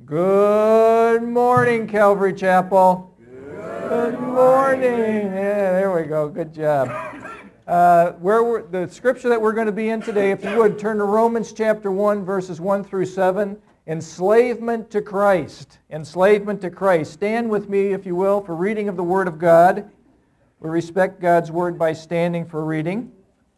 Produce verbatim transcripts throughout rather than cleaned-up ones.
Good morning, Calvary Chapel. Good, Good morning. Yeah, there we go. Good job. Uh, where we're, the scripture that we're going to be in today, if you would, turn to Romans chapter one, verses one through seven. Enslavement to Christ. Enslavement to Christ. Stand with me, if you will, for reading of the Word of God. We respect God's Word by standing for reading.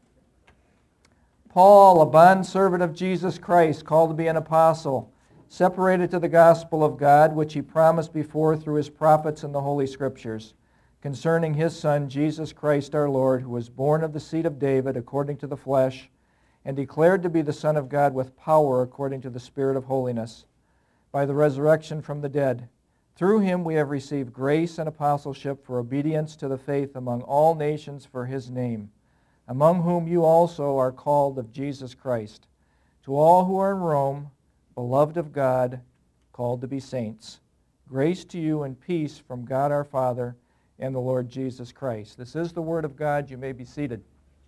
Paul, a bondservant of Jesus Christ, called to be an apostle, separated to the gospel of God, which he promised before through his prophets in the Holy Scriptures, concerning his Son, Jesus Christ our Lord, who was born of the seed of David according to the flesh, and declared to be the Son of God with power according to the Spirit of holiness, by the resurrection from the dead. Through him we have received grace and apostleship for obedience to the faith among all nations for his name, among whom you also are called of Jesus Christ. To all who are in Rome, beloved of God, called to be saints, grace to you and peace from God our Father and the Lord Jesus Christ. This is the Word of God. You may be seated.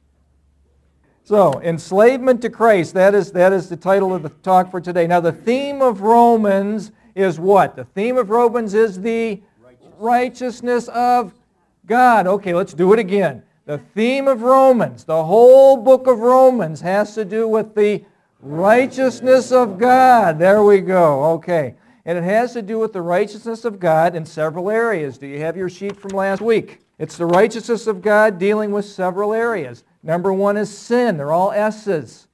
So, enslavement to Christ, that is, that is the title of the talk for today. Now, the theme of Romans is what? The theme of Romans is the righteousness, righteousness of God. Okay, let's do it again. The theme of Romans, the whole book of Romans, has to do with the righteousness of God. There we go. Okay. And it has to do with the righteousness of God in several areas. Do you have your sheet from last week? It's the righteousness of God dealing with several areas. Number one is sin. They're all S's.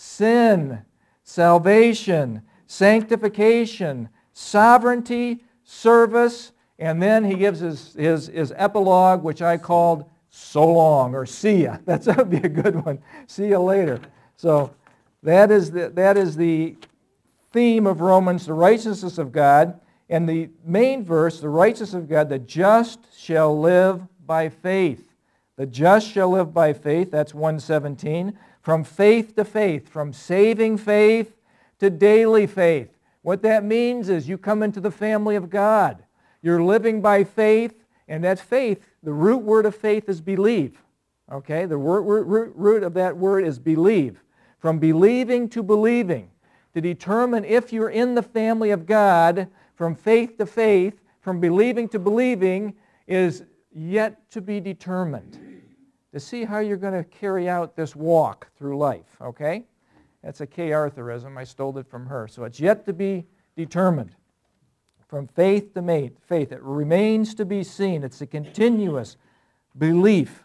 Sin, salvation, sanctification, sovereignty, service, and then he gives his, his, his epilogue, which I called so long, or see ya. That's, that would be a good one. See you later. So that is the, that is the theme of Romans, the righteousness of God. And the main verse, the righteousness of God, the just shall live by faith. The just shall live by faith, that's one seventeen. From faith to faith, from saving faith to daily faith. What that means is you come into the family of God. You're living by faith, and that faith, the root word of faith is believe. Okay, the root, root, root of that word is believe. From believing to believing. To determine if you're in the family of God, from faith to faith, from believing to believing, is yet to be determined. To see how you're going to carry out this walk through life, okay? That's a Kay Arthurism. I stole it from her. So it's yet to be determined. From faith to faith. It remains to be seen. It's a continuous belief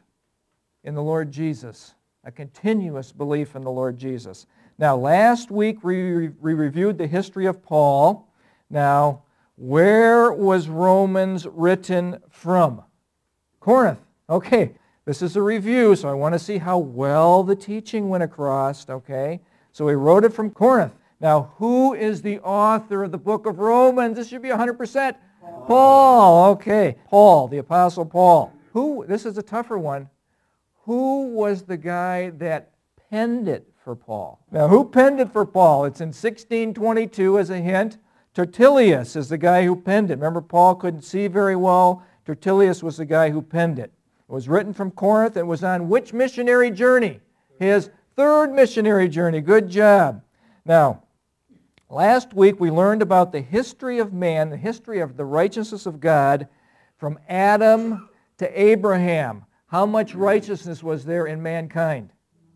in the Lord Jesus. A continuous belief in the Lord Jesus. Now, last week we, we reviewed the history of Paul. Now, where was Romans written from? Corinth. Okay, this is a review, so I want to see how well the teaching went across, okay? So he wrote it from Corinth. Now, who is the author of the book of Romans? This should be one hundred percent. Paul. Paul, okay. Paul, the Apostle Paul. Who, this is a tougher one. Who was the guy that penned it for Paul? Now, who penned it for Paul? It's in sixteen twenty-two as a hint. Tertullius is the guy who penned it. Remember, Paul couldn't see very well. Tertullius was the guy who penned it. It was written from Corinth. It was on which missionary journey? His third missionary journey. Good job. Now, last week we learned about the history of man, the history of the righteousness of God from Adam to Abraham. How much righteousness was there in mankind?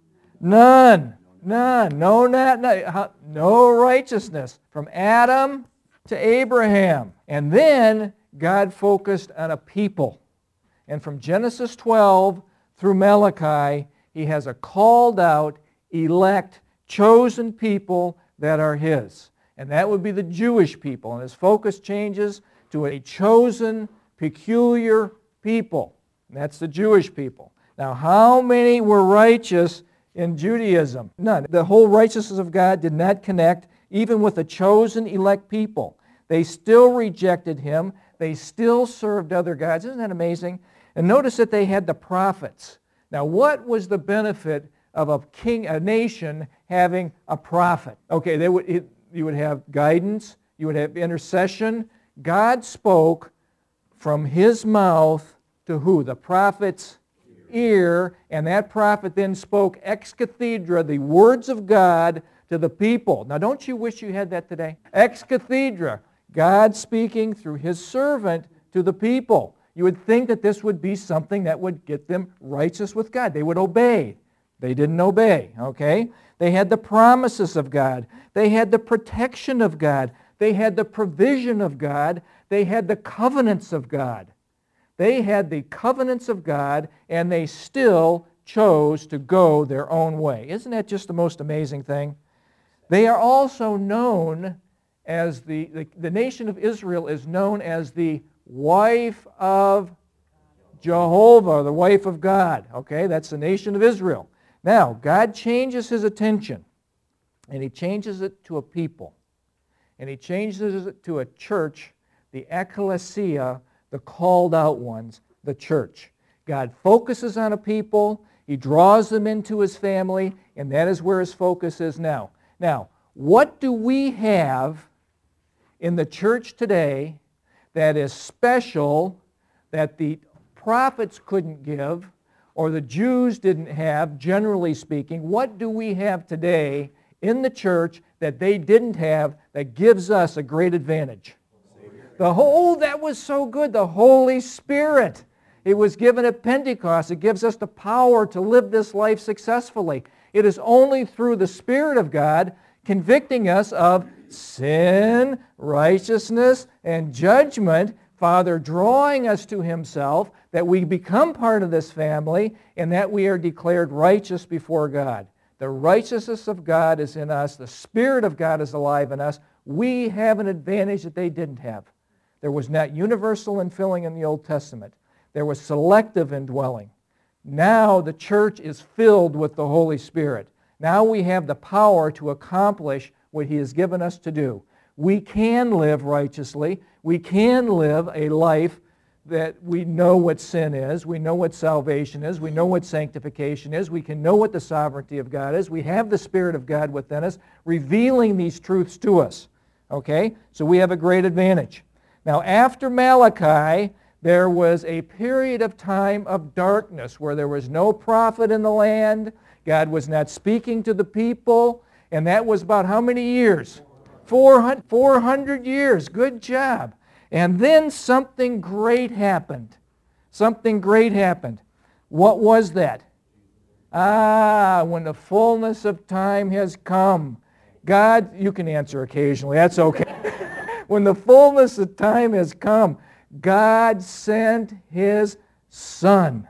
None. None. No, not, not, no righteousness. From Adam to Abraham. And then God focused on a people. And from Genesis twelve through Malachi, he has a called out, elect, chosen people that are his. And that would be the Jewish people. And his focus changes to a chosen, peculiar people. And that's the Jewish people. Now, how many were righteous in Judaism? None. The whole righteousness of God did not connect even with the chosen elect people. They still rejected him. They still served other gods. Isn't that amazing? And notice that they had the prophets. Now, what was the benefit of a king, a nation having a prophet? Okay, they would, it, you would have guidance. You would have intercession. God spoke from his mouth to who? The prophet's ear, and that prophet then spoke ex cathedra, the words of God, to the people. Now, don't you wish you had that today? Ex cathedra. God speaking through His servant to the people. You would think that this would be something that would get them righteous with God. They would obey. They didn't obey, okay? They had the promises of God. They had the protection of God. They had the provision of God. They had the covenants of God. They had the covenants of God, and they still chose to go their own way. Isn't that just the most amazing thing? They are also known as the, the, the nation of Israel is known as the wife of Jehovah, the wife of God. Okay, that's the nation of Israel. Now, God changes His attention, and He changes it to a people. And He changes it to a church, the ecclesia, the called out ones, the church. God focuses on a people, He draws them into His family, and that is where His focus is now. Now, what do we have in the church today that is special, that the prophets couldn't give, or the Jews didn't have, generally speaking? What do we have today in the church that they didn't have that gives us a great advantage? The whole, that was so good, the Holy Spirit. It was given at Pentecost. It gives us the power to live this life successfully. It is only through the Spirit of God convicting us of sin, righteousness, and judgment, Father drawing us to Himself, that we become part of this family, and that we are declared righteous before God. The righteousness of God is in us. The Spirit of God is alive in us. We have an advantage that they didn't have. There was not universal infilling in the Old Testament. There was selective indwelling. Now the church is filled with the Holy Spirit. Now we have the power to accomplish what He has given us to do. We can live righteously. We can live a life that we know what sin is. We know what salvation is. We know what sanctification is. We can know what the sovereignty of God is. We have the Spirit of God within us, revealing these truths to us. Okay? So we have a great advantage. Now, after Malachi, there was a period of time of darkness where there was no prophet in the land. God was not speaking to the people. And that was about how many years? four hundred years. Good job. And then something great happened. Something great happened. What was that? Ah, when the fullness of time has come. God, you can answer occasionally. That's okay. When the fullness of time has come, God sent His Son.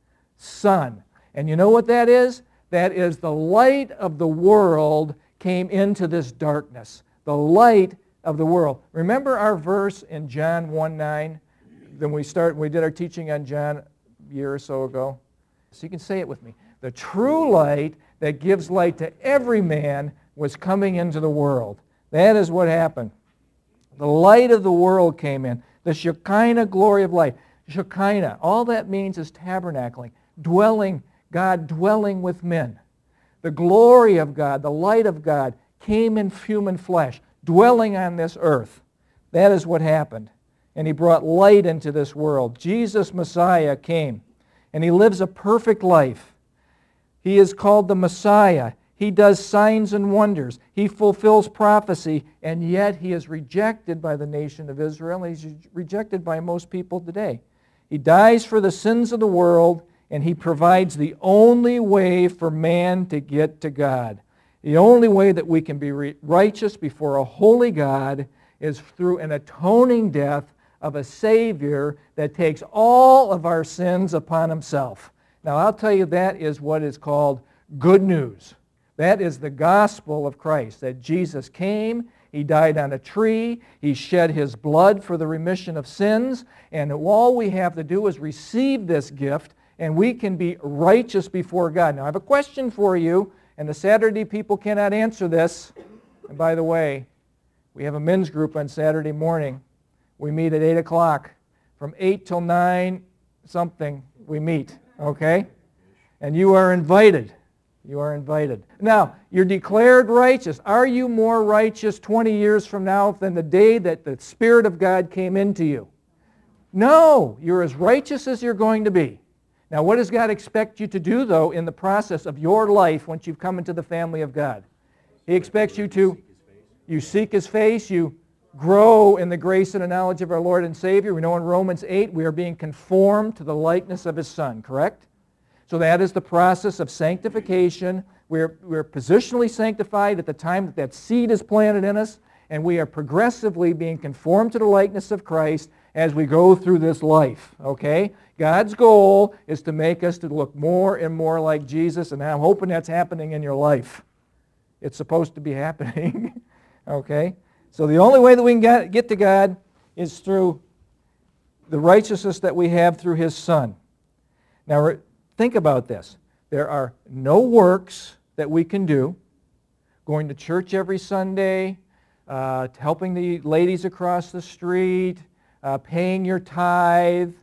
Son. And you know what that is? That is the light of the world came into this darkness. The light of the world. Remember our verse in John one nine? Then we start, we did our teaching on John a year or so ago. So you can say it with me. The true light that gives light to every man was coming into the world. That is what happened. The light of the world came in. The Shekinah glory of light. Shekinah, all that means is tabernacling, dwelling, God dwelling with men. The glory of God, the light of God came in human flesh, dwelling on this earth. That is what happened. And He brought light into this world. Jesus, Messiah, came, and He lives a perfect life. He is called the Messiah. He does signs and wonders. He fulfills prophecy, and yet He is rejected by the nation of Israel, and He's rejected by most people today. He dies for the sins of the world, and He provides the only way for man to get to God. The only way that we can be righteous before a holy God is through an atoning death of a Savior that takes all of our sins upon Himself. Now, I'll tell you, that is what is called good news. That is the gospel of Christ, that Jesus came, He died on a tree, He shed His blood for the remission of sins, and all we have to do is receive this gift, and we can be righteous before God. Now, I have a question for you, and the Saturday people cannot answer this. And by the way, we have a men's group on Saturday morning. We meet at eight o'clock. From eight till nine something, we meet, okay? And you are invited. You are invited. Now, you're declared righteous. Are you more righteous twenty years from now than the day that the Spirit of God came into you? No, you're as righteous as you're going to be. Now, what does God expect you to do, though, in the process of your life once you've come into the family of God? He expects you to, you seek His face, you grow in the grace and the knowledge of our Lord and Savior. We know in Romans eight we are being conformed to the likeness of His Son, correct? So that is the process of sanctification. We're, we're positionally sanctified at the time that that seed is planted in us, and we are progressively being conformed to the likeness of Christ as we go through this life, okay? God's goal is to make us to look more and more like Jesus, and I'm hoping that's happening in your life. It's supposed to be happening, okay? So the only way that we can get to God is through the righteousness that we have through His Son. Now, think about this. There are no works that we can do. Going to church every Sunday, uh, helping the ladies across the street, uh, paying your tithe,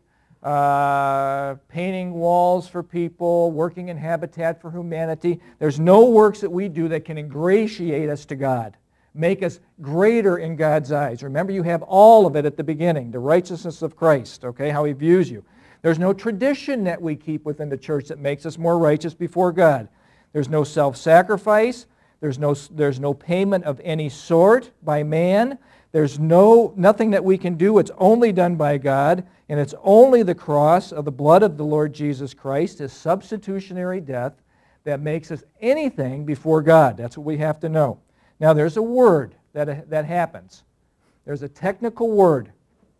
uh, painting walls for people, working in Habitat for Humanity. There's no works that we do that can ingratiate us to God, make us greater in God's eyes. Remember, you have all of it at the beginning, the righteousness of Christ, okay, how He views you. There's no tradition that we keep within the church that makes us more righteous before God. There's no self-sacrifice. There's no, there's no payment of any sort by man. There's no, nothing that we can do. It's only done by God, and it's only the cross of the blood of the Lord Jesus Christ, His substitutionary death, that makes us anything before God. That's what we have to know. Now, there's a word that, that happens. There's a technical word,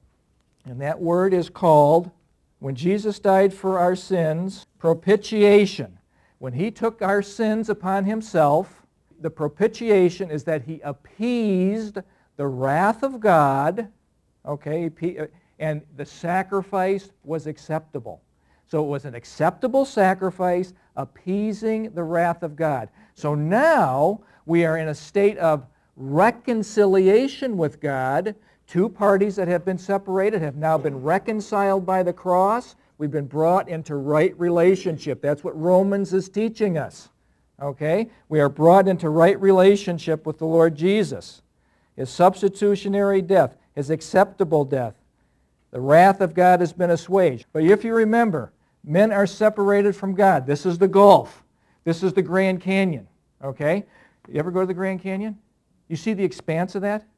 and that word is called, when Jesus died for our sins, propitiation. When He took our sins upon Himself, the propitiation is that He appeased the wrath of God, okay, and the sacrifice was acceptable. So it was an acceptable sacrifice appeasing the wrath of God. So now we are in a state of reconciliation with God. Two parties that have been separated have now been reconciled by the cross. We've been brought into right relationship. That's what Romans is teaching us. Okay? We are brought into right relationship with the Lord Jesus. His substitutionary death, His acceptable death. The wrath of God has been assuaged. But if you remember, men are separated from God. This is the Gulf. This is the Grand Canyon. Okay? You ever go to the Grand Canyon? You see the expanse of that?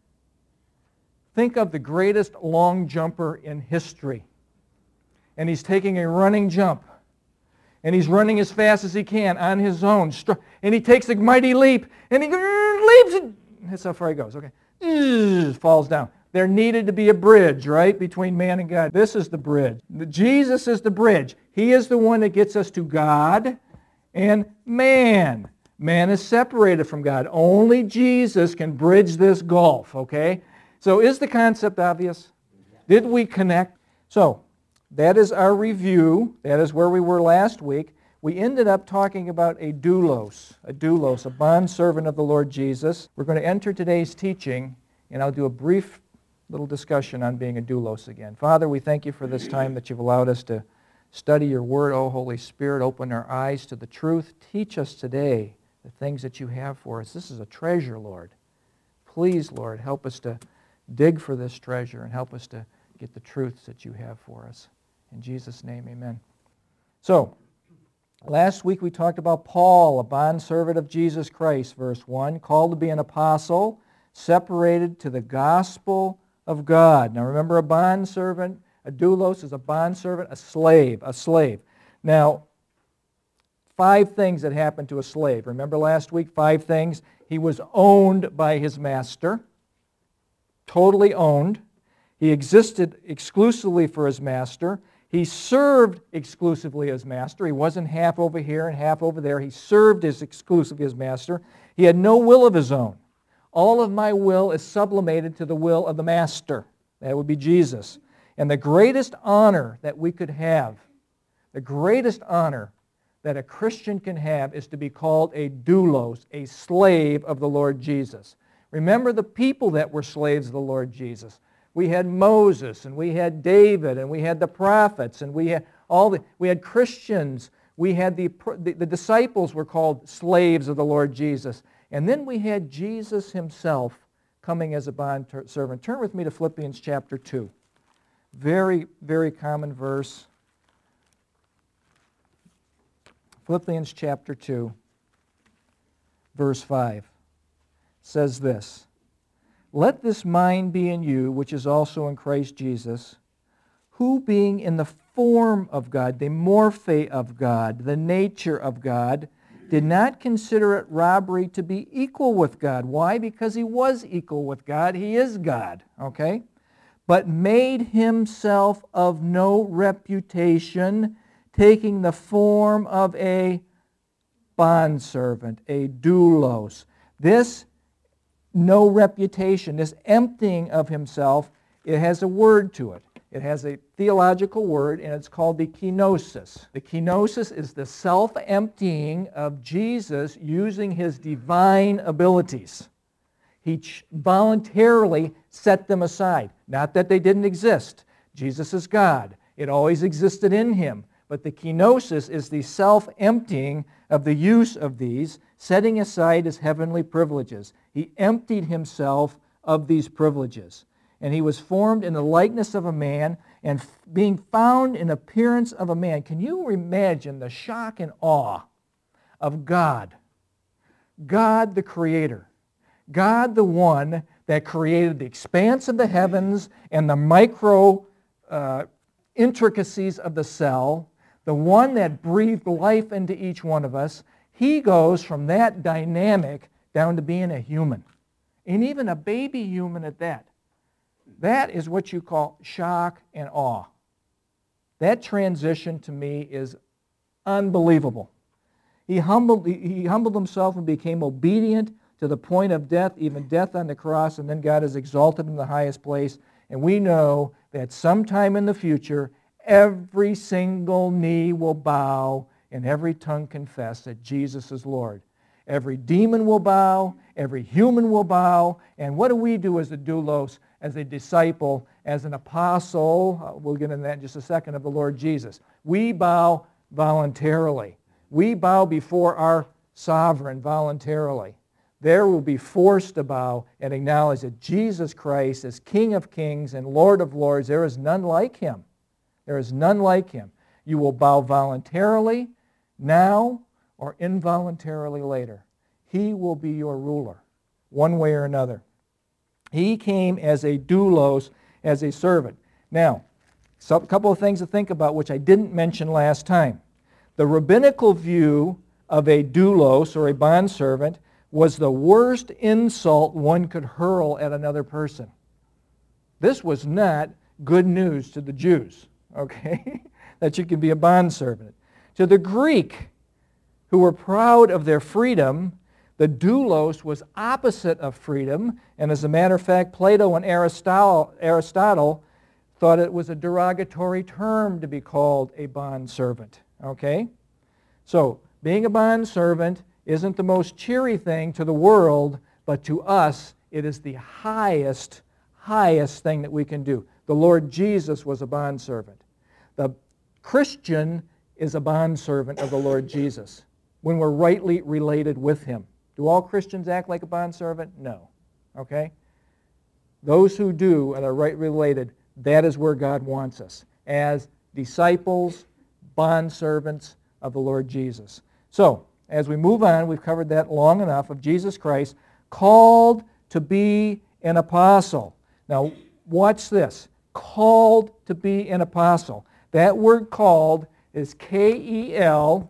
Think of the greatest long jumper in history. And he's taking a running jump. And he's running as fast as he can on his own. And he takes a mighty leap. And he leaps. And that's how far he goes. Okay. Falls down. There needed to be a bridge, right, between man and God. This is the bridge. Jesus is the bridge. He is the one that gets us to God and man. Man is separated from God. Only Jesus can bridge this gulf, okay? So is the concept obvious? Did we connect? So that is our review. That is where we were last week. We ended up talking about a doulos, a doulos, a bondservant of the Lord Jesus. We're going to enter today's teaching, and I'll do a brief little discussion on being a doulos again. Father, we thank You for this time that You've allowed us to study Your Word. Oh, Holy Spirit, open our eyes to the truth. Teach us today the things that You have for us. This is a treasure, Lord. Please, Lord, help us to dig for this treasure and help us to get the truths that You have for us. In Jesus' name, amen. So, last week we talked about Paul, a bondservant of Jesus Christ, verse one, called to be an apostle, separated to the gospel of God. Now remember, a bondservant, a doulos is a bondservant, a slave, a slave. Now, five things that happened to a slave. Remember last week, five things. He was owned by his master, totally owned. He existed exclusively for his master. He served exclusively as master. He wasn't half over here and half over there. He served as exclusively as master. He had no will of his own. All of my will is sublimated to the will of the master. That would be Jesus. And the greatest honor that we could have, the greatest honor that a Christian can have is to be called a doulos, a slave of the Lord Jesus. Remember the people that were slaves of the Lord Jesus. We had Moses, and we had David, and we had the prophets, and we had all the we had Christians. We had the, the the disciples were called slaves of the Lord Jesus, and then we had Jesus Himself coming as a bond servant. Turn with me to Philippians chapter two. Very very common verse. Philippians chapter two, verse five, says this: Let this mind be in you, which is also in Christ Jesus, who being in the form of God, the morphe of God, the nature of God, did not consider it robbery to be equal with God. Why? Because he was equal with God. He is God, okay? But made himself of no reputation, taking the form of a bondservant, a doulos. This no reputation, this emptying of himself, it has a word to it. It has a theological word, and it's called the kenosis. The kenosis is the self-emptying of Jesus using his divine abilities. He ch- voluntarily set them aside. Not that they didn't exist. Jesus is God. It always existed in him. But the kenosis is the self-emptying of the use of these, setting aside his heavenly privileges. He emptied himself of these privileges. And he was formed in the likeness of a man, and being found in appearance of a man. Can you imagine the shock and awe of God? God the Creator. God the one that created the expanse of the heavens and the micro uh, intricacies of the cell, the one that breathed life into each one of us. He goes from that dynamic down to being a human, and even a baby human at that. That is what you call shock and awe. That transition to me is unbelievable. He humbled, he humbled himself and became obedient to the point of death, even death on the cross, and then God has exalted him in the highest place. And we know that sometime in the future, every single knee will bow and every tongue confess that Jesus is Lord. Every demon will bow, every human will bow, and what do we do as a doulos, as a disciple, as an apostle, uh, we'll get into that in just a second, of the Lord Jesus? We bow voluntarily. We bow before our sovereign voluntarily. There will be forced to bow and acknowledge that Jesus Christ is King of kings and Lord of lords. There is none like him. There is none like him. You will bow voluntarily now or involuntarily later. He will be your ruler, one way or another. He came as a doulos, as a servant. Now, a couple of things to think about, which I didn't mention last time. The rabbinical view of a doulos, or a bondservant, was the worst insult one could hurl at another person. This was not good news to the Jews, okay, that you could be a bondservant. To the Greek, who were proud of their freedom, the doulos was opposite of freedom, and as a matter of fact, Plato and Aristotle, Aristotle thought it was a derogatory term to be called a bondservant, okay? So, being a bondservant isn't the most cheery thing to the world, but to us, it is the highest, highest thing that we can do. The Lord Jesus was a bondservant. The Christian is a bondservant of the Lord Jesus when we're rightly related with him. Do all Christians act like a bondservant? No. Okay? Those who do and are right related, that is where God wants us, as disciples, bondservants of the Lord Jesus. So, as we move on, we've covered that long enough, of Jesus Christ, called to be an apostle. Now, watch this. Called to be an apostle. That word called is K E L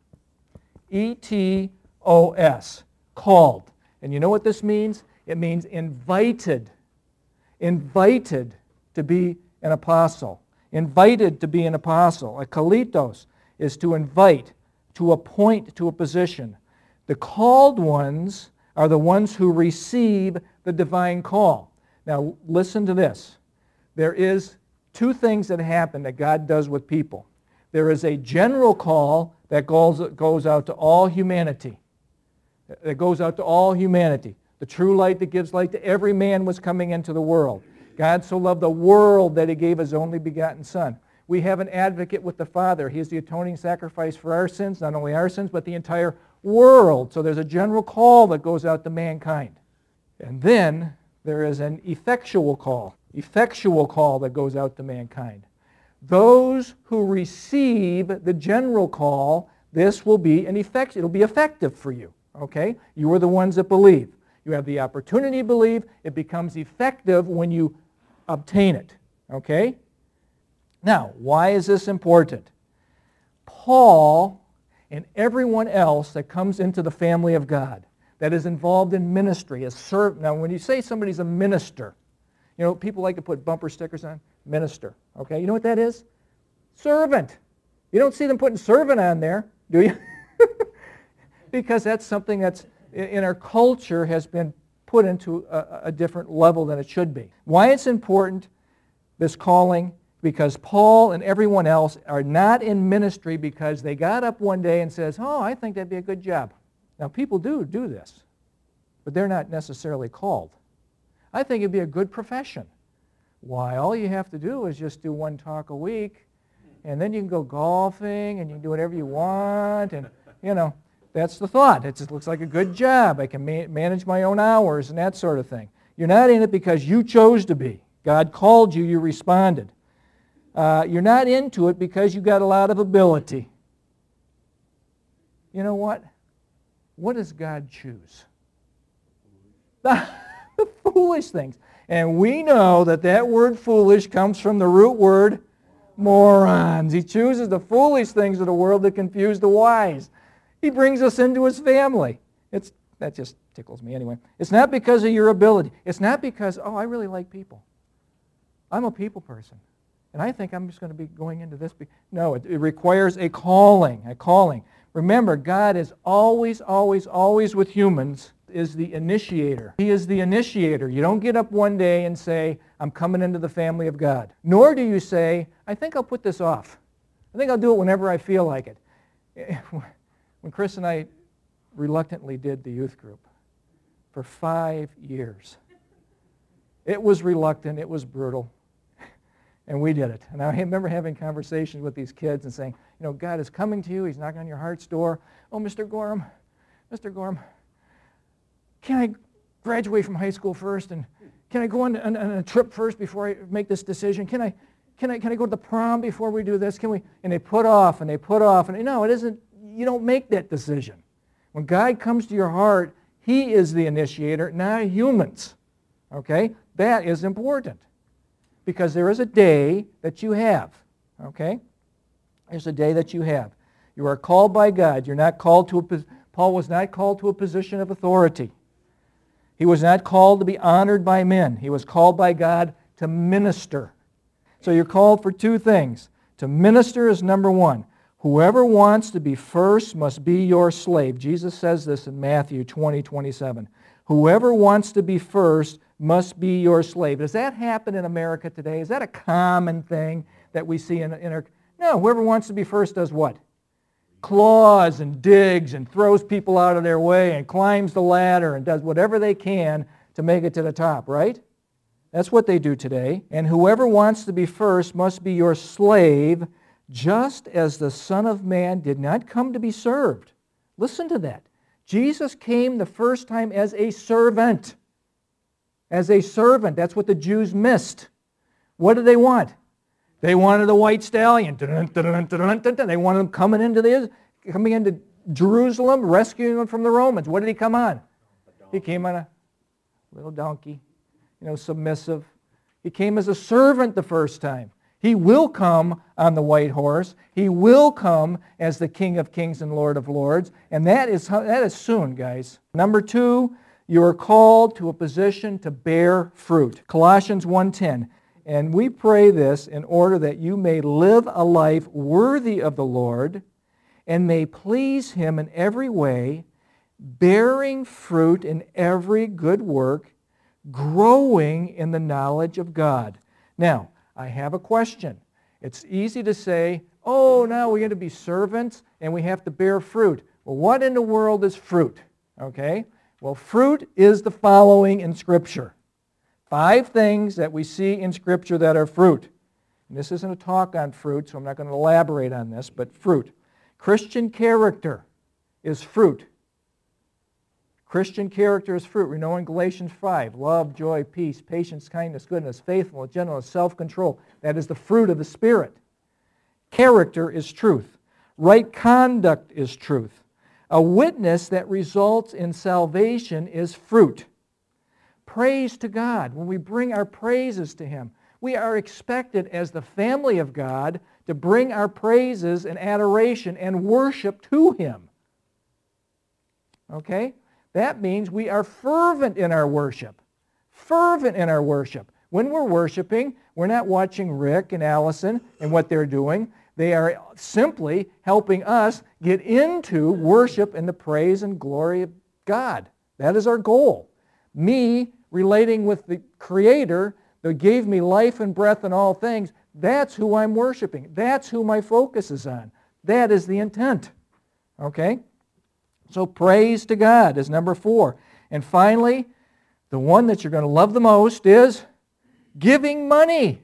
E T O S. Called. And you know what this means? It means invited. Invited to be an apostle. Invited to be an apostle. A kalitos is to invite, to appoint to a position. The called ones are the ones who receive the divine call. Now, listen to this. There is two things that happen that God does with people. There is a general call that goes, goes out to all humanity. That goes out to all humanity. The true light that gives light to every man was coming into the world. God so loved the world that he gave his only begotten Son. We have an advocate with the Father. He is the atoning sacrifice for our sins, not only our sins, but the entire world. So there's a general call that goes out to mankind. And then there is an effectual call. Effectual call that goes out to mankind. Those who receive the general call, this will be an effect. It'll be effective for you. Okay? You are the ones that believe. You have the opportunity to believe. It becomes effective when you obtain it. Okay? Now, why is this important? Paul and everyone else that comes into the family of God, that is involved in ministry, is served. Now, when you say somebody's a minister, you know, people like to put bumper stickers on, minister. Okay? You know what that is? Servant. You don't see them putting servant on there, do you? Because that's something that's in our culture has been put into a, a different level than it should be. Why it's important, this calling? Because Paul and everyone else are not in ministry because they got up one day and says, oh, I think that'd be a good job. Now, people do do this, but they're not necessarily called. I think it'd be a good profession. Why, all you have to do is just do one talk a week, and then you can go golfing, and you can do whatever you want, and, you know, that's the thought. It just looks like a good job. I can ma- manage my own hours and that sort of thing. You're not in it because you chose to be. God called you, you responded. Uh, you're not into it because you got a lot of ability. You know what? What does God choose? The, the foolish things. And we know that that word foolish comes from the root word morons. He chooses the foolish things of the world to confuse the wise. He brings us into his family. It's, that just tickles me anyway. It's not because of your ability. It's not because, oh, I really like people. I'm a people person. And I think I'm just going to be going into this. Be no, it, it requires a calling, a calling. Remember, God is always, always, always with humans, is the initiator. He is the initiator. You don't get up one day and say, I'm coming into the family of God. Nor do you say, I think I'll put this off. I think I'll do it whenever I feel like it. When Chris and I reluctantly did the youth group for five years, it was reluctant, it was brutal. And we did it. And I remember having conversations with these kids and saying, you know, God is coming to you. He's knocking on your heart's door. Oh, Mister Gorham, Mister Gorham, can I graduate from high school first? And can I go on, on, on a trip first before I make this decision? Can I, can I, can I go to the prom before we do this? Can we? And they put off and they put off. And no, it isn't. You don't make that decision. When God comes to your heart, he is the initiator, not humans. Okay? That is important. Because there is a day that you have, okay? There's a day that you have. You are called by God. You're not called to a, Paul was not called to a position of authority. He was not called to be honored by men. He was called by God to minister. So you're called for two things. To minister is number one. Whoever wants to be first must be your slave. Jesus says this in Matthew twenty, twenty-seven. Whoever wants to be first must be your slave. Does that happen in America today? Is that a common thing that we see in, in our... No, whoever wants to be first does what? Claws and digs and throws people out of their way and climbs the ladder and does whatever they can to make it to the top, right? That's what they do today. And whoever wants to be first must be your slave, just as the Son of Man did not come to be served. Listen to that. Jesus came the first time as a servant. As a servant. That's what the Jews missed. What did they want? They wanted the white stallion. They wanted him coming into the coming into Jerusalem, rescuing them from the Romans. What did he come on? He came on a little donkey, you know, submissive. He came as a servant the first time. He will come on the white horse. He will come as the King of Kings and Lord of Lords. And that is, that is soon, guys. Number two, you are called to a position to bear fruit. Colossians one ten. And we pray this in order that you may live a life worthy of the Lord and may please Him in every way, bearing fruit in every good work, growing in the knowledge of God. Now, I have a question. It's easy to say, oh, now we got to be servants and we have to bear fruit. Well, what in the world is fruit? Okay? Well, fruit is the following in Scripture. Five things that we see in Scripture that are fruit. And this isn't a talk on fruit, so I'm not going to elaborate on this, but fruit. Christian character is fruit. Christian character is fruit. We know in Galatians five, love, joy, peace, patience, kindness, goodness, faithfulness, gentleness, self-control. That is the fruit of the Spirit. Character is truth. Right conduct is truth. A witness that results in salvation is fruit. praise to God, when we bring our praises to Him, we are expected as the family of God to bring our praises and adoration and worship to Him. Okay? That means we are fervent in our worship. Fervent in our worship. When we're worshiping, we're not watching Rick and Allison and what they're doing. They are simply helping us get into worship and the praise and glory of God. That is our goal. Me relating with the Creator that gave me life and breath and all things, that's who I'm worshiping. That's who my focus is on. That is the intent. Okay? So praise to God is number four. And finally, the one that you're going to love the most is giving money.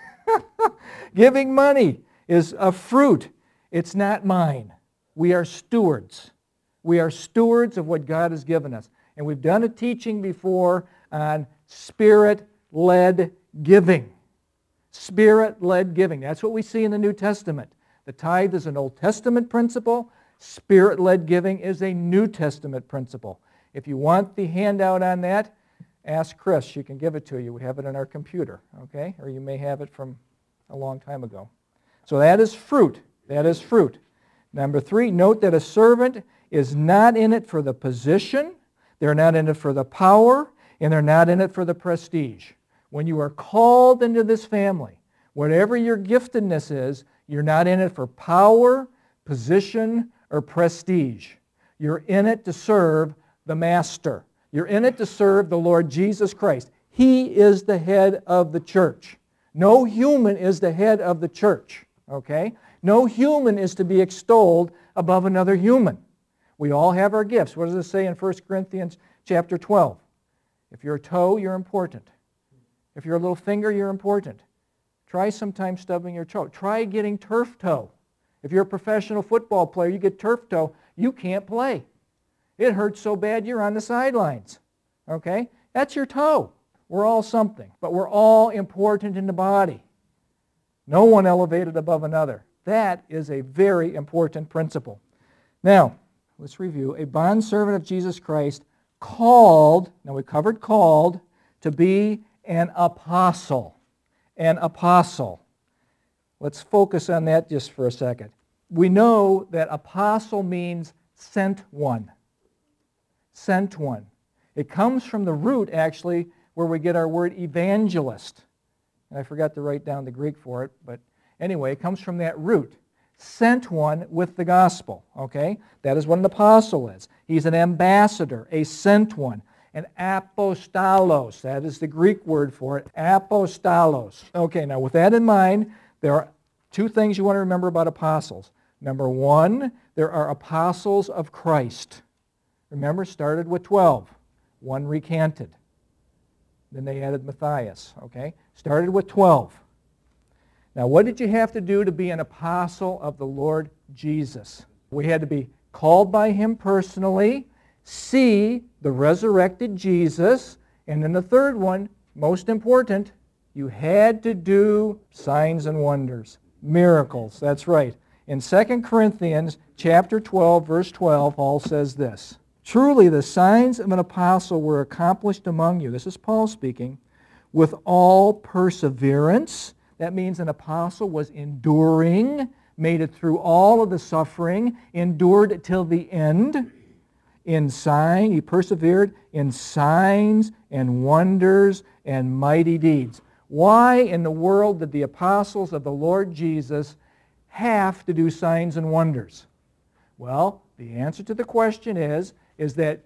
Giving money is a fruit. It's not mine. We are stewards. We are stewards of what God has given us. And we've done a teaching before on Spirit-led giving. Spirit-led giving. That's what we see in the New Testament. The tithe is an Old Testament principle. Spirit-led giving is a New Testament principle. If you want the handout on that, ask Chris. She can give it to you. We have it on our computer, okay? Or you may have it from a long time ago. So that is fruit. That is fruit. Number three, note that a servant is not in it for the position, they're not in it for the power, and they're not in it for the prestige. When you are called into this family, whatever your giftedness is, you're not in it for power, position, or prestige. You're in it to serve the Master. You're in it to serve the Lord Jesus Christ. He is the head of the church. No human is the head of the church. Okay? No human is to be extolled above another human. We all have our gifts. What does it say in First Corinthians chapter twelve? If you're a toe, you're important. If you're a little finger, you're important. Try sometime stubbing your toe. Try getting turf toe. If you're a professional football player, you get turf toe, you can't play. It hurts so bad you're on the sidelines. Okay? That's your toe. We're all something, but we're all important in the body. No one elevated above another. That is a very important principle. Now, let's review. A bondservant of Jesus Christ called, now we covered called, to be an apostle. An apostle. Let's focus on that just for a second. We know that apostle means sent one. Sent one. It comes from the root, actually, where we get our word evangelist. And I forgot to write down the Greek for it, but anyway, it comes from that root. Sent one with the gospel, okay? That is what an apostle is. He's an ambassador, a sent one. An apostolos, that is the Greek word for it, apostolos. Okay, now with that in mind, there are two things you want to remember about apostles. Number one, there are apostles of Christ. Remember, started with twelve. One recanted. Then they added Matthias, okay? Started with twelve. Now, what did you have to do to be an apostle of the Lord Jesus? We had to be called by Him personally, see the resurrected Jesus, and then the third one, most important, you had to do signs and wonders, miracles. That's right. In Second Corinthians chapter twelve, verse twelve, Paul says this, "Truly the signs of an apostle were accomplished among you," this is Paul speaking, "with all perseverance." That means an apostle was enduring, made it through all of the suffering, endured till the end. In sign, he persevered in signs and wonders and mighty deeds. Why in the world did the apostles of the Lord Jesus have to do signs and wonders? Well, the answer to the question is, is that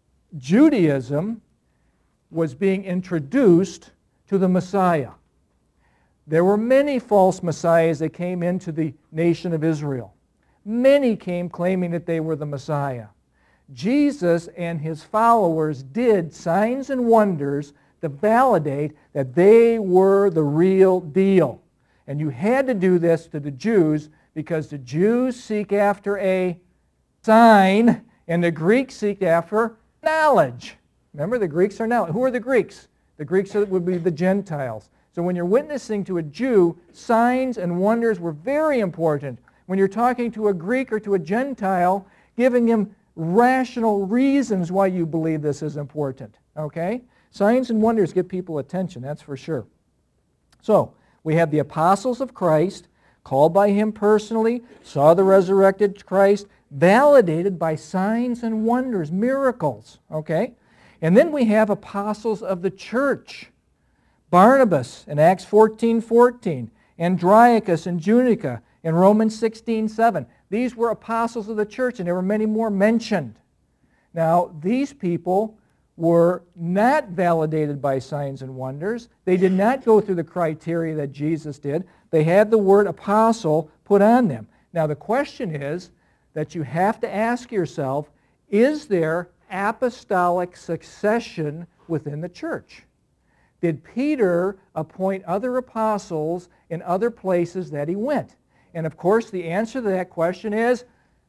Judaism was being introduced to the Messiah. There were many false messiahs that came into the nation of Israel. Many came claiming that they were the Messiah. Jesus and his followers did signs and wonders to validate that they were the real deal. And you had to do this to the Jews because the Jews seek after a sign and the Greeks seek after knowledge. Remember, the Greeks are knowledge. Who are the Greeks? The Greeks would be the Gentiles. So when you're witnessing to a Jew, signs and wonders were very important. When you're talking to a Greek or to a Gentile, giving him rational reasons why you believe this is important. Okay? Signs and wonders get people attention, that's for sure. So, we have the apostles of Christ, called by him personally, saw the resurrected Christ, validated by signs and wonders, miracles, okay? And then we have apostles of the church. Barnabas in Acts fourteen fourteen, Andronicus and Junica in Romans sixteen seven. These were apostles of the church, and there were many more mentioned. Now, these people were not validated by signs and wonders. They did not go through the criteria that Jesus did. They had the word apostle put on them. Now, the question is that you have to ask yourself, is there apostolic succession within the church? Did Peter appoint other apostles in other places that he went? And of course, the answer to that question is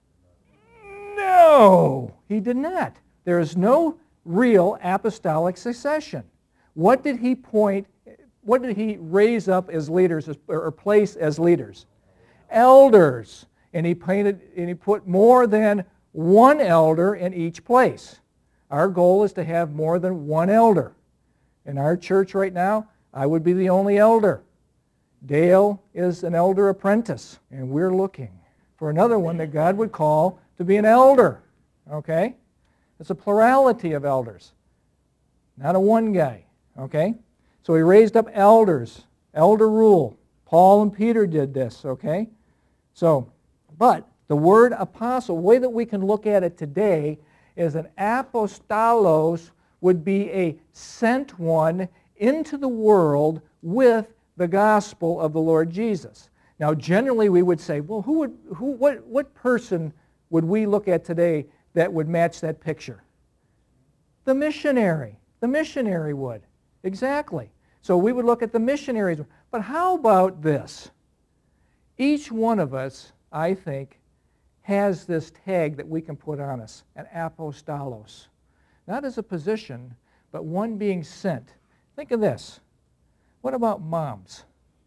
no, he did not. There is no real apostolic succession. What did he point, what did he raise up as leaders, or place as leaders? Elders. And he painted, and he put more than one elder in each place. Our goal is to have more than one elder. In our church right now, I would be the only elder. Dale is an elder apprentice, and we're looking for another one that God would call to be an elder. Okay? It's a plurality of elders, not a one guy. Okay? So he raised up elders, elder rule. Paul and Peter did this. Okay? So, but the word apostle, the way that we can look at it today is an apostolos would be a sent one into the world with the gospel of the Lord Jesus. Now, generally we would say, well, who would, who, what, what person would we look at today that would match that picture? The missionary. The missionary would. Exactly. So we would look at the missionaries. But how about this? Each one of us, I think, has this tag that we can put on us, an apostolos. Not as a position, but one being sent. Think of this. What about moms?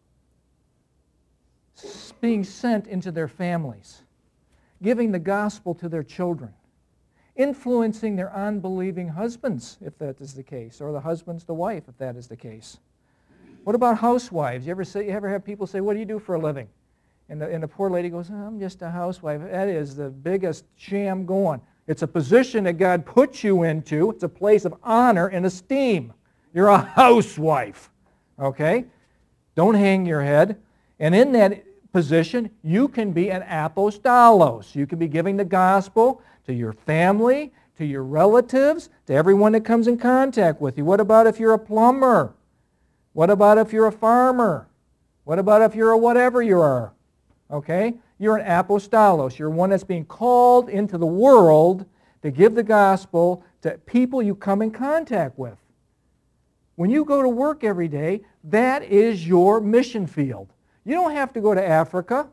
S- being sent into their families, giving the gospel to their children, influencing their unbelieving husbands, if that is the case, or the husbands to wife, if that is the case. What about housewives? You ever say, you ever have people say, what do you do for a living? And the, and the poor lady goes, oh, I'm just a housewife. That is the biggest sham going. It's a position that God puts you into. It's a place of honor and esteem. You're a housewife. Okay? Don't hang your head. And in that position, you can be an apostolos. You can be giving the gospel to your family, to your relatives, to everyone that comes in contact with you. What about if you're a plumber? What about if you're a farmer? What about if you're a whatever you are? Okay? You're an apostolos. You're one that's being called into the world to give the gospel to people you come in contact with. When you go to work every day, that is your mission field. You don't have to go to Africa.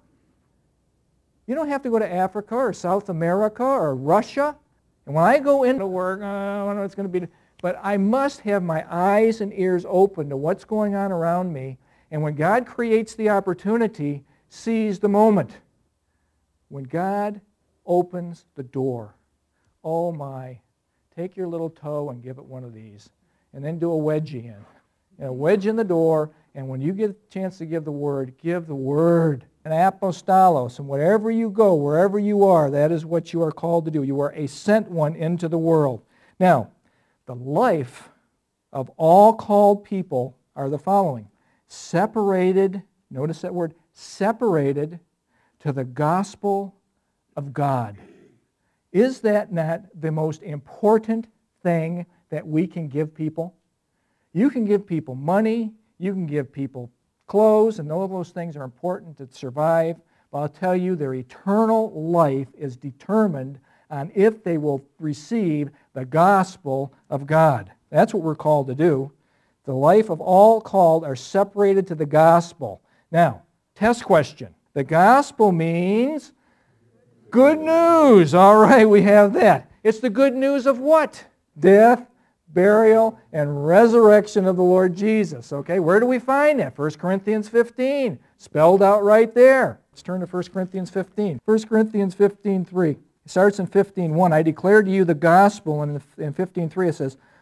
You don't have to go to Africa or South America or Russia. And when I go into work, oh, I don't know what it's going to be. But I must have my eyes and ears open to what's going on around me. And when God creates the opportunity, seize the moment. When God opens the door, oh my, take your little toe and give it one of these. And then do a wedgie in. And a wedge in the door, and when you get a chance to give the word, give the word. An apostolos, and wherever you go, wherever you are, that is what you are called to do. You are a sent one into the world. Now, the life of all called people are the following. Separated, notice that word, separated to the gospel of God. Is that not the most important thing that we can give people? You can give people money, you can give people clothes, and all of those things are important to survive. But I'll tell you, their eternal life is determined on if they will receive the gospel of God. That's what we're called to do. The life of all called are separated to the gospel. Now, test question. The gospel means good news. All right, we have that. It's the good news of what? Death, burial, and resurrection of the Lord Jesus. Okay, where do we find that? First Corinthians fifteen, spelled out right there. Let's turn to First Corinthians fifteen. First Corinthians fifteen three. It starts in fifteen one. I declare to you the gospel, and in fifteen three it says,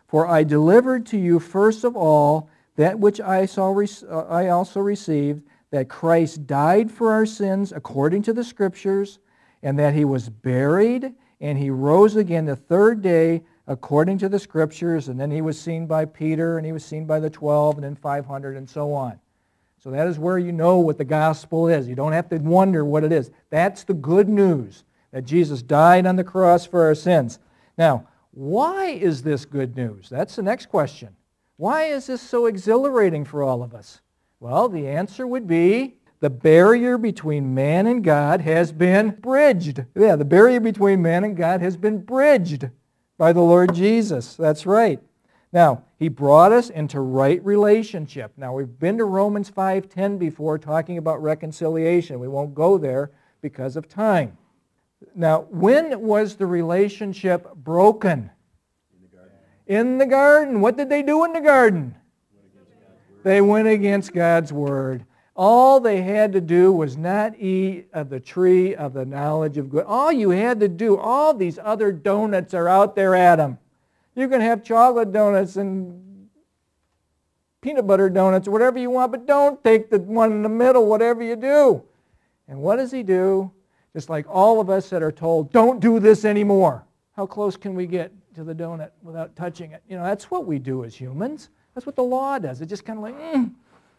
For I delivered to you first of all that which I, saw, uh, I also received, that Christ died for our sins according to the Scriptures, and that he was buried, and he rose again the third day according to the Scriptures, and then he was seen by Peter, and he was seen by the twelve, and then five hundred, and so on. So that is where you know what the gospel is. You don't have to wonder what it is. That's the good news, that Jesus died on the cross for our sins. Now, why is this good news? That's the next question. Why is this so exhilarating for all of us? Well, the answer would be the barrier between man and God has been bridged. Yeah, the barrier between man and God has been bridged by the Lord Jesus. That's right. Now, he brought us into right relationship. Now, we've been to Romans five ten before talking about reconciliation. We won't go there because of time. Now, when was the relationship broken? In the garden. In the garden. What did they do in the garden? They went against God's word. All they had to do was not eat of the tree of the knowledge of good. All you had to do, all these other donuts are out there, Adam. You can have chocolate donuts and peanut butter donuts or whatever you want, but don't take the one in the middle, whatever you do. And what does he do? Just like all of us that are told, don't do this anymore. How close can we get to the donut without touching it? You know, that's what we do as humans. That's what the law does. It just kind of like, mm,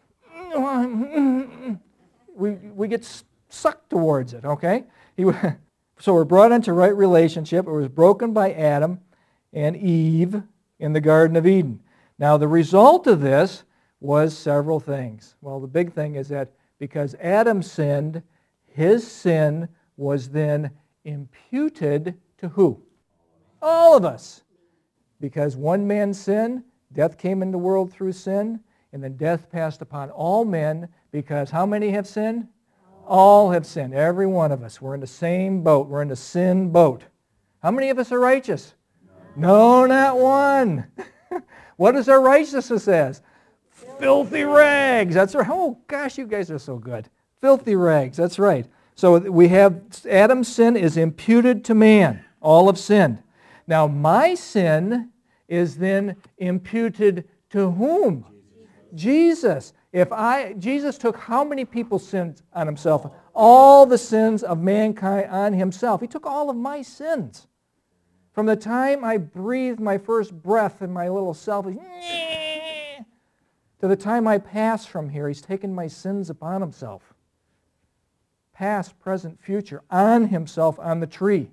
mm, mm. we, we get sucked towards it, okay? He, so we're brought into right relationship. It was broken by Adam and Eve in the Garden of Eden. Now, the result of this was several things. Well, the big thing is that because Adam sinned, his sin was then imputed to who? All of us. Because one man's sin, death came into the world through sin, and then death passed upon all men because how many have sinned? All have sinned. Every one of us. We're in the same boat. We're in the sin boat. How many of us are righteous? No, not one. What does our righteousness as? Filthy rags. That's right. Oh, gosh, you guys are so good. Filthy rags. That's right. So we have Adam's sin is imputed to man. All have sinned. Now, my sin is then imputed to whom? Jesus. If I, Jesus took how many people's sins on himself? All the sins of mankind on himself. He took all of my sins. From the time I breathed my first breath in my little self, to the time I pass from here, he's taken my sins upon himself. Past, present, future, on himself on the tree.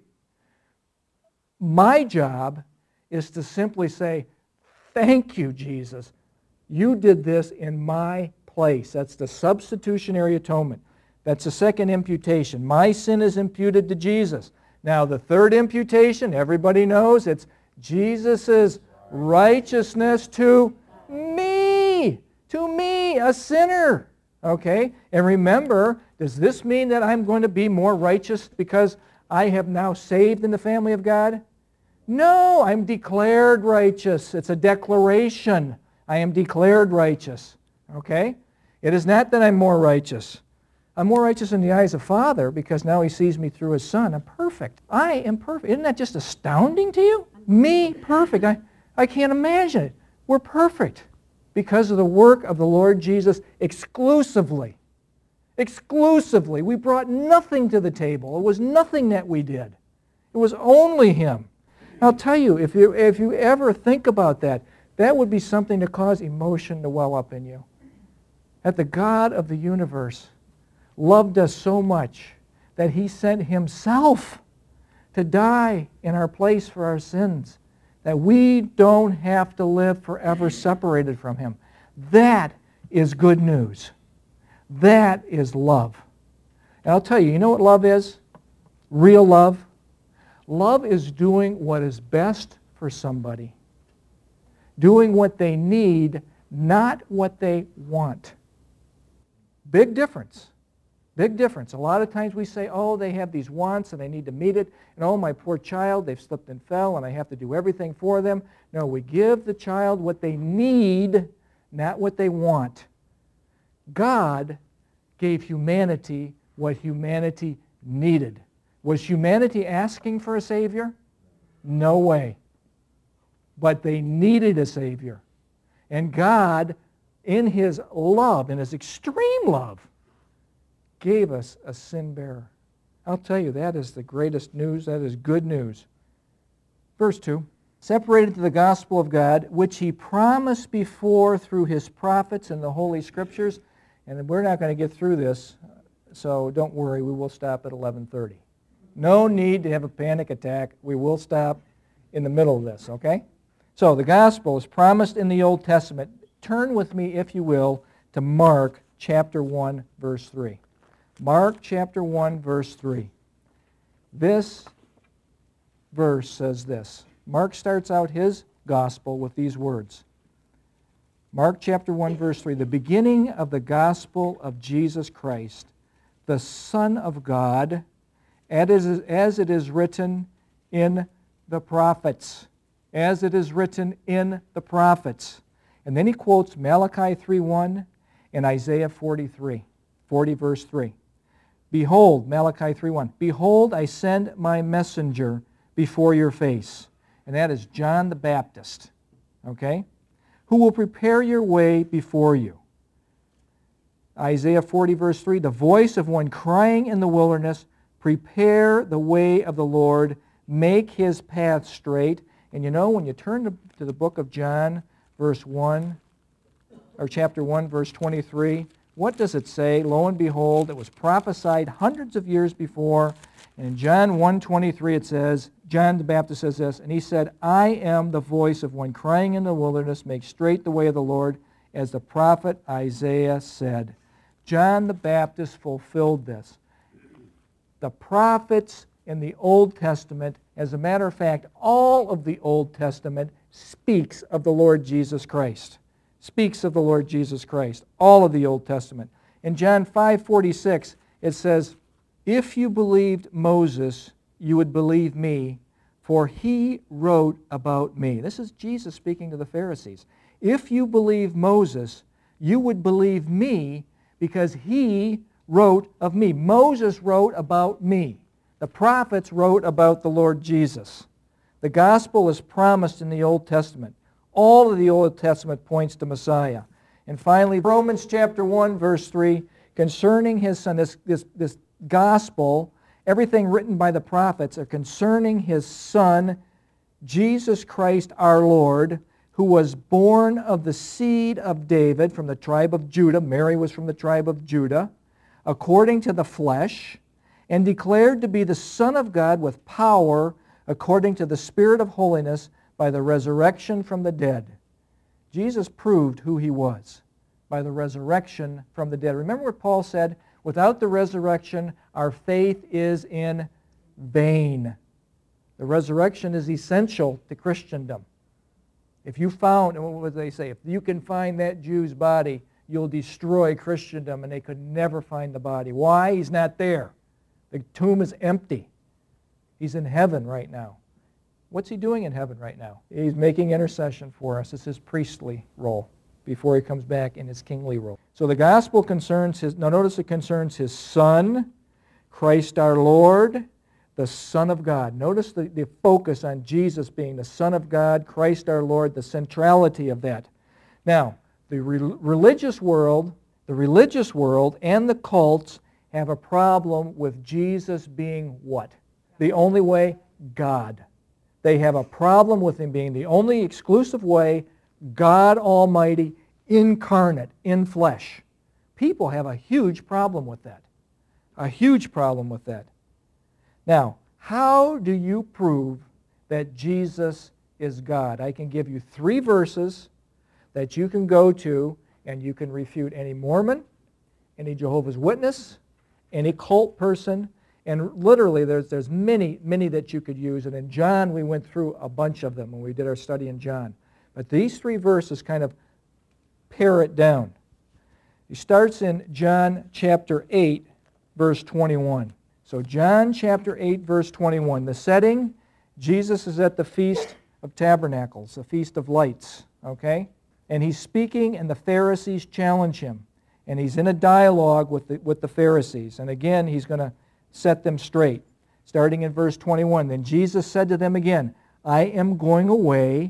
My job is to simply say, thank you, Jesus. You did this in my place. That's the substitutionary atonement. That's the second imputation. My sin is imputed to Jesus. Now, the third imputation, everybody knows, it's Jesus' righteousness to me. To me, a sinner. Okay? And remember, does this mean that I'm going to be more righteous because I have now saved in the family of God? No, I'm declared righteous. It's a declaration. I am declared righteous. Okay? It is not that I'm more righteous. I'm more righteous in the eyes of Father because now he sees me through his Son. I'm perfect. I am perfect. Isn't that just astounding to you? Me, perfect. I, I can't imagine it. We're perfect because of the work of the Lord Jesus exclusively. Exclusively. We brought nothing to the table. It was nothing that we did. It was only him. I'll tell you, if you, if you ever think about that, that would be something to cause emotion to well up in you. That the God of the universe loved us so much that he sent himself to die in our place for our sins, that we don't have to live forever separated from him. That is good news. That is love. And I'll tell you, you know what love is? Real love? Love is doing what is best for somebody. Doing what they need, not what they want. Big difference. Big difference. A lot of times we say, oh, they have these wants and they need to meet it. And oh, my poor child, they've slipped and fell and I have to do everything for them. No, we give the child what they need, not what they want. God gave humanity what humanity needed. Was humanity asking for a Savior? No way. but they needed a Savior. And God, in His love, in His extreme love, gave us a sin bearer. I'll tell you, that is the greatest news. That is good news. Verse two, separated to the gospel of God, which He promised before through His prophets in the Holy Scriptures. And we're not going to get through this, so don't worry, we will stop at eleven thirty. No need to have a panic attack. We will stop in the middle of this, okay? So the gospel is promised in the Old Testament. Turn with me, if you will, to Mark chapter one, verse three. Mark chapter one, verse three. This verse says this. Mark starts out his gospel with these words. Mark chapter one, verse three. The beginning of the gospel of Jesus Christ, the Son of God, as it is written in the prophets. As it is written in the prophets. And then he quotes Malachi three one and Isaiah forty-three, forty verse three. Behold, Malachi three one, behold, I send my messenger before your face. And that is John the Baptist, okay? Who will prepare your way before you. Isaiah forty verse three, the voice of one crying in the wilderness, prepare the way of the Lord, make His path straight. And you know, when you turn to, to the book of John, verse one, or chapter one, verse twenty-three, what does it say? Lo and behold, it was prophesied hundreds of years before. And in John one twenty-three it says, John the Baptist says this, and he said, I am the voice of one crying in the wilderness, make straight the way of the Lord, as the prophet Isaiah said. John the Baptist fulfilled this. The prophets in the Old Testament, as a matter of fact, all of the Old Testament speaks of the Lord Jesus Christ. Speaks of the Lord Jesus Christ. All of the Old Testament. In John five forty-six, it says, if you believed Moses, you would believe me, for he wrote about me. This is Jesus speaking to the Pharisees. If you believe Moses, you would believe me because he wrote of me. Moses wrote about me. The prophets wrote about the Lord Jesus. The gospel is promised in the Old Testament. All of the Old Testament points to Messiah. And finally, Romans chapter one, verse three, concerning His Son, this, this, this gospel, everything written by the prophets are concerning His Son, Jesus Christ our Lord, who was born of the seed of David from the tribe of Judah. Mary was from the tribe of Judah, according to the flesh, and declared to be the Son of God with power according to the Spirit of holiness by the resurrection from the dead. Jesus proved who He was by the resurrection from the dead. Remember what Paul said? Without the resurrection, our faith is in vain. The resurrection is essential to Christendom. If you found, what would they say? If you can find that Jew's body, you'll destroy Christendom, and they could never find the body. Why? He's not there. The tomb is empty. He's in heaven right now. What's He doing in heaven right now? He's making intercession for us. It's His priestly role before He comes back in His kingly role. So the gospel concerns His, now notice it concerns His Son, Christ our Lord, the Son of God. Notice the, the focus on Jesus being the Son of God, Christ our Lord, the centrality of that. Now, the re- religious world, the religious world and the cults have a problem with Jesus being what? The only way? God. They have a problem with Him being the only exclusive way, God Almighty, incarnate, in flesh. People have a huge problem with that. A huge problem with that. Now, how do you prove that Jesus is God? I can give you three verses that you can go to and you can refute any Mormon, any Jehovah's Witness, any cult person, and literally there's, there's many, many that you could use. And in John we went through a bunch of them when we did our study in John. But these three verses kind of pare it down. He starts in John chapter eight, verse twenty-one. So John chapter eight, verse twenty-one. The setting, Jesus is at the Feast of Tabernacles, the Feast of Lights, okay? And He's speaking and the Pharisees challenge Him. And He's in a dialogue with the, with the Pharisees. And again, He's going to set them straight. Starting in verse twenty-one, then Jesus said to them again, I am going away,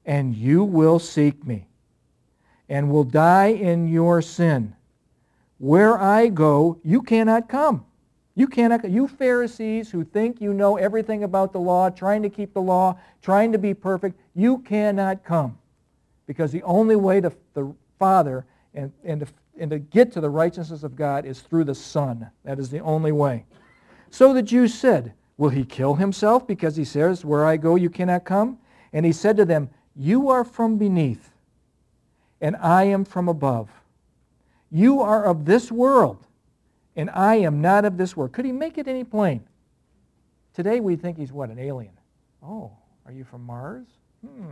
and you will seek me, and will die in your sin. Where I go, you cannot come. You cannot. You Pharisees who think you know everything about the law, trying to keep the law, trying to be perfect, you cannot come. Because the only way to the Father and, and, to, and to get to the righteousness of God is through the Son. That is the only way. So the Jews said, will he kill himself because he says, where I go you cannot come? And he said to them, you are from beneath, and I am from above. You are of this world, and I am not of this world. Could he make it any plain? Today we think he's what, an alien? Oh, are you from Mars? Hmm.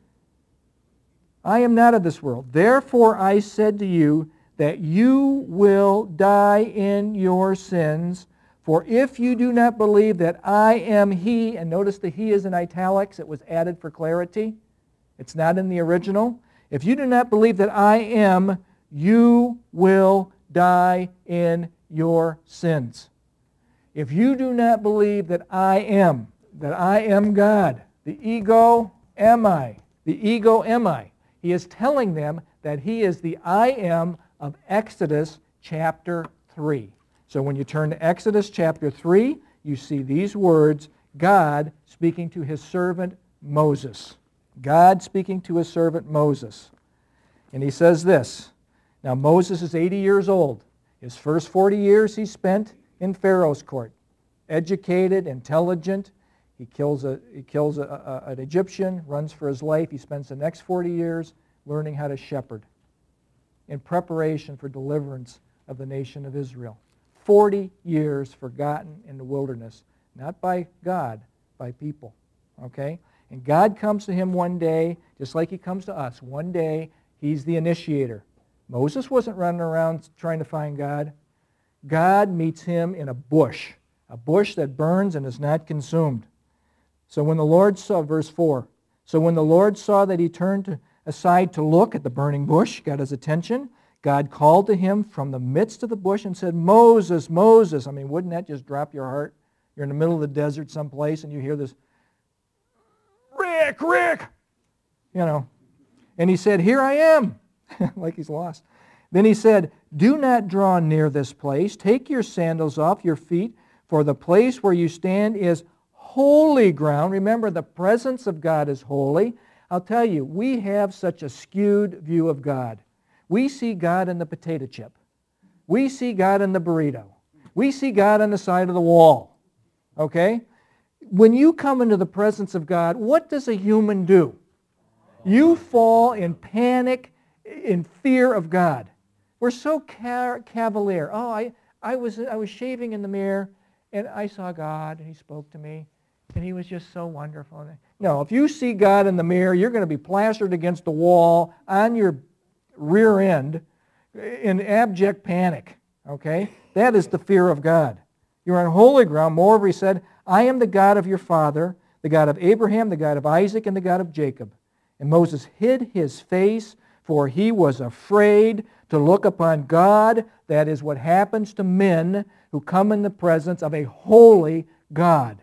I am not of this world. Therefore I said to you that you will die in your sins. For if you do not believe that I am He, and notice the He is in italics, it was added for clarity. It's not in the original. If you do not believe that I am, you will die in your sins. If you do not believe that I am, that I am God, the ego am I, the ego am I, he is telling them that he is the I am of Exodus chapter three. So when you turn to Exodus chapter three, you see these words, God speaking to his servant Moses. God speaking to his servant Moses. And he says this. Now Moses is eighty years old. His first forty years he spent in Pharaoh's court. Educated, intelligent. He kills, a, he kills a, a, an Egyptian, runs for his life. He spends the next forty years learning how to shepherd in preparation for deliverance of the nation of Israel. forty years forgotten in the wilderness, not by God, by people. Okay? And God comes to him one day, just like he comes to us. One day, he's the initiator. Moses wasn't running around trying to find God. God meets him in a bush, a bush that burns and is not consumed. So when the Lord saw, verse four, so when the Lord saw that he turned to, aside to look at the burning bush, got his attention, God called to him from the midst of the bush and said, Moses, Moses. I mean, wouldn't that just drop your heart? You're in the middle of the desert someplace and you hear this, Rick, Rick, you know. And he said, here I am, like he's lost. Then he said, do not draw near this place. Take your sandals off your feet, for the place where you stand is holy ground. Remember, the presence of God is holy. I'll tell you, we have such a skewed view of God. We see God in the potato chip. We see God in the burrito. We see God on the side of the wall. Okay? When you come into the presence of God, what does a human do? You fall in panic, in fear of God. We're so cavalier. Oh, I, I, was, I was shaving in the mirror, and I saw God, and he spoke to me, and he was just so wonderful. No, if you see God in the mirror, you're going to be plastered against the wall on your rear end in abject panic. Okay? That is the fear of God. You're on holy ground. Moreover, he said, I am the God of your father, the God of Abraham, the God of Isaac, and the God of Jacob. And Moses hid his face, for he was afraid to look upon God. That is what happens to men who come in the presence of a holy God.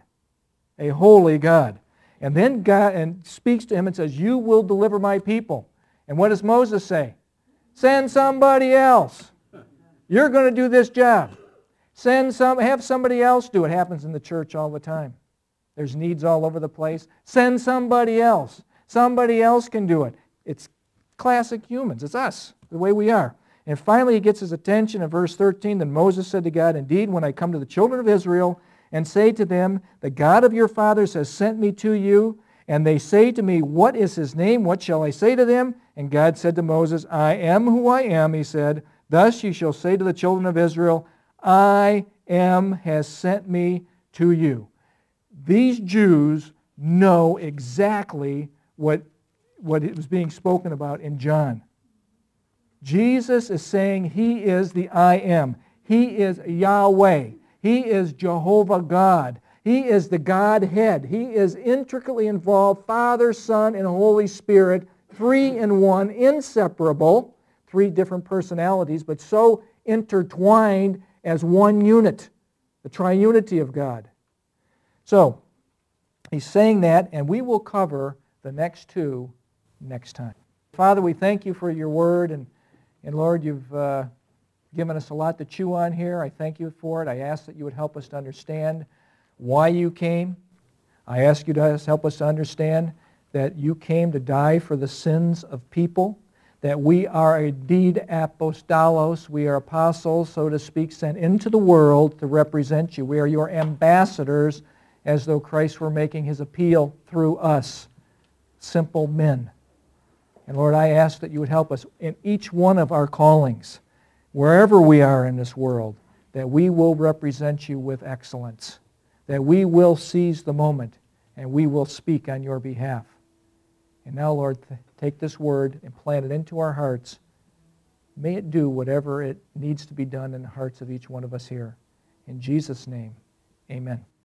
A holy God. And then God and speaks to him and says, you will deliver my people. And what does Moses say? Send somebody else. You're going to do this job. Send some, have somebody else do it. It happens in the church all the time. There's needs all over the place. Send somebody else. Somebody else can do it. It's classic humans. It's us, the way we are. And finally he gets his attention in verse thirteen. Then Moses said to God, indeed, when I come to the children of Israel and say to them, the God of your fathers has sent me to you, and they say to me, what is his name? What shall I say to them? And God said to Moses, I am who I am, he said. Thus you shall say to the children of Israel, I am has sent me to you. These Jews know exactly what, what it was being spoken about in John. Jesus is saying he is the I am. He is Yahweh. He is Jehovah God. He is the Godhead. He is intricately involved, Father, Son, and Holy Spirit, three in one, inseparable, three different personalities, but so intertwined as one unit, the triunity of God. So, he's saying that, and we will cover the next two next time. Father, we thank you for your word, and, and Lord, you've uh, given us a lot to chew on here. I thank you for it. I ask that you would help us to understand why you came. I ask you to help us to understand that you came to die for the sins of people, that we are indeed apostolos, we are apostles, so to speak, sent into the world to represent you. We are your ambassadors, as though Christ were making his appeal through us, simple men. And Lord, I ask that you would help us in each one of our callings, wherever we are in this world, that we will represent you with excellence, that we will seize the moment, and we will speak on your behalf. And now, Lord, take this word and plant it into our hearts. May it do whatever it needs to be done in the hearts of each one of us here. In Jesus' name, amen.